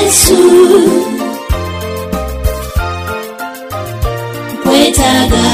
Yesu nkwetaaga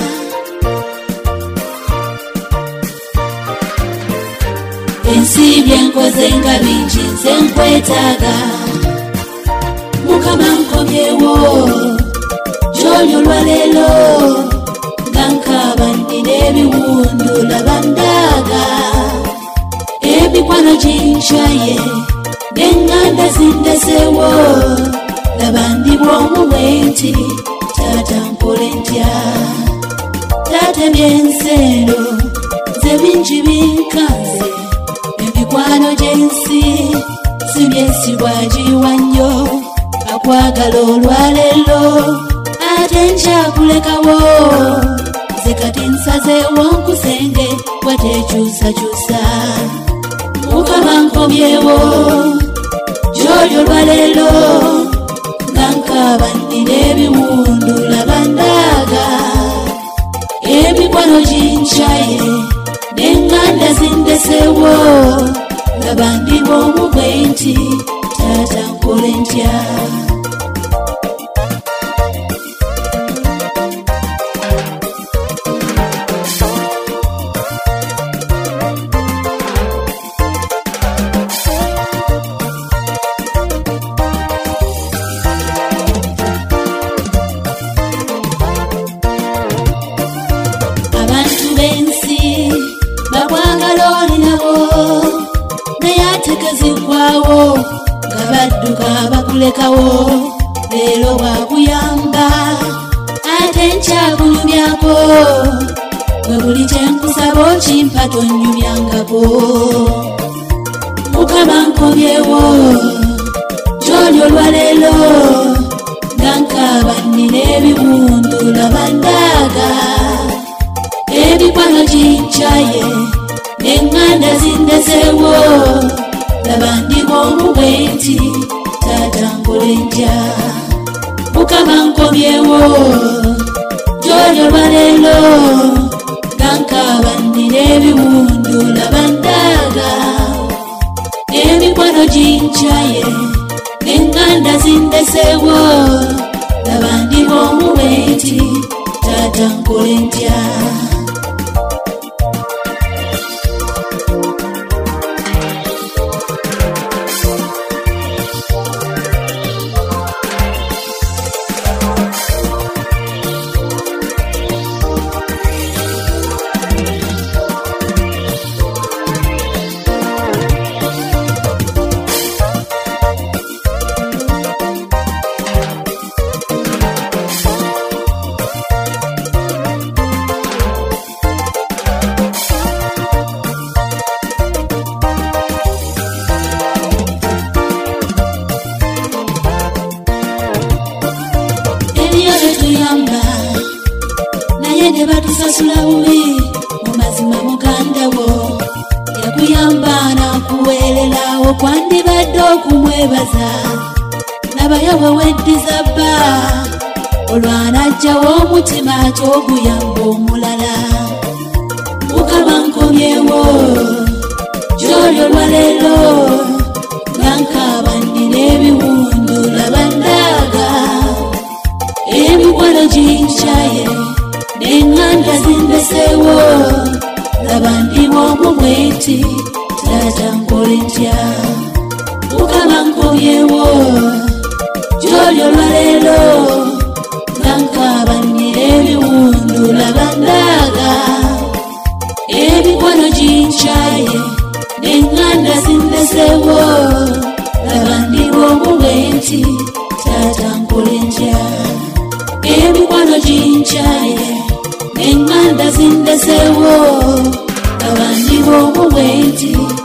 ensi byenkoze nga bingi nze nkwetaaga Mukama nkomyewo gy'oli olwaleero nga nkaba nnina ebiwundu laba ndaaga emikwano ginkyaye n'eŋŋanda zindeseewo laba ndi bw'omu bwe nti taata nkole ntya taata eby'enseero nze bingi binkanze emikwano gy'ensi si byesigwa giwa nnyo akwagala olwaleero ate nkyakulekawo nze kati nsazeewo nkusenge watekyusakyusa Mukama nkomyewo gy'oli olwaleero nga nkaba nnina ebiwundu laba ndaaga emikwano ginkyaye n'eŋŋanda zindeseewo laba ndi bw'omu bwe nti taata nkole ntya nga badduka bakulekawo leero bwakuyamba ate nkyakunyumyako bwe buli kyenkusaba okimpa tonnyumyangako Mukama nkomyewo gy'oli olwaleero nga nkaba nnina ebiwundu laba ndaaga emikwano ginkyaye n'eŋŋanda zindeseewo laba ndi bw'omu bwe nti taata nkole ntya Mukama nkomyewo gy'oli olwaleero nga nkaba nnina ebiwundu laba ndaaga emikwano ginkyaye n'eŋŋanda zindeseewo laba ndi bw'omu bwe nti taata nkole ntya naye batusasula bubi mu mazima mugandawo yakuyamba nakuweererawo kwandibadde okumwebaza nabayo bwe weddiza bba olwanajjawo omutima ky'oguyamba omulala Mukama nkomyewo gy'oli olwaleero nga nkaba nnina ebiwundu laba ndaaga emikwano ginkyaye n'eŋŋanda zindeseewo laba ndi bw'omu bwe nti taata nkole ntya Mukama nkomyewo gy'oli olwaleero nga nkaba nnina ebiwundu laba ndaaga emikwano ginkyaye n'eŋŋanda zindeseewo laba ndi bw'omu bwe nti taata nkole ntya emikwano ginkyaye n'eŋŋanda zindeseewo laba ndi bw'omu bwe nti